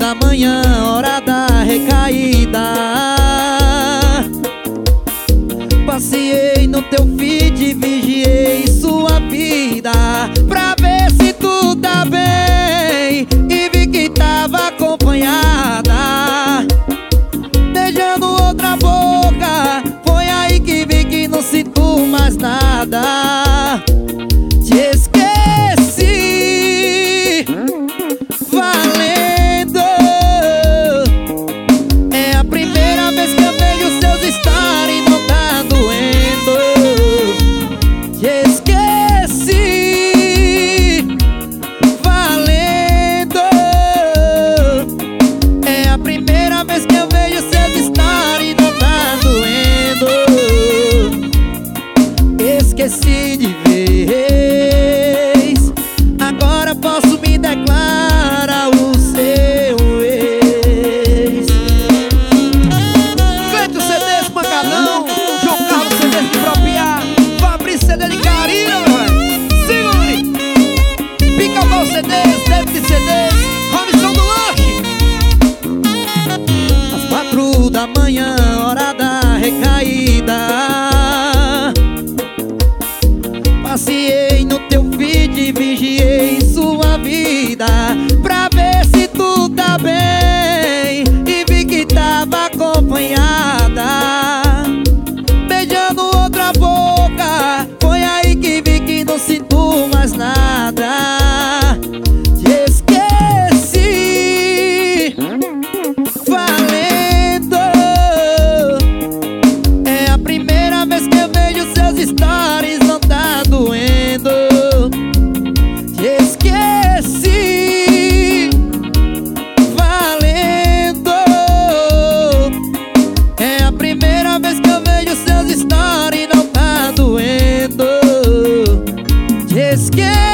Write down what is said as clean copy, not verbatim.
da manhã, hora da recaída. Passei no teu feed, vigiei sua vida pra ver se tu tá bem, e vi que tava acompanhada, beijando outra boca. Foi aí que vi que não sinto mais nada. Te esqueci, valendo. É a primeira vez que eu vejo seus stories, não tá doendo. Te esqueci, valendo. É a primeira vez que eu vejo seus stories, não tá doendo. Esqueci de vez, agora posso me declarar o seu ex. Cleito CDs Pancadão, João Carlos CDs de Propiar, Fabrício CD de Carina, meu velho. Segure! Pica-Pau CDs, David CDs, Robson do Lanche. Às 4 da manhã, hora da recaída. Passei no teu feed, vigiei sua vida pra ver se tu tá bem, e vi que tava acompanhada, beijando outra boca. Foi aí que vi que não sinto mais nada. Te esqueci, valendo. É a primeira vez que eu vejo seus stories, não tá doendo. Te esqueci, valendo. É a primeira vez que eu vejo seus stories, não tá doendo. Te esqueci.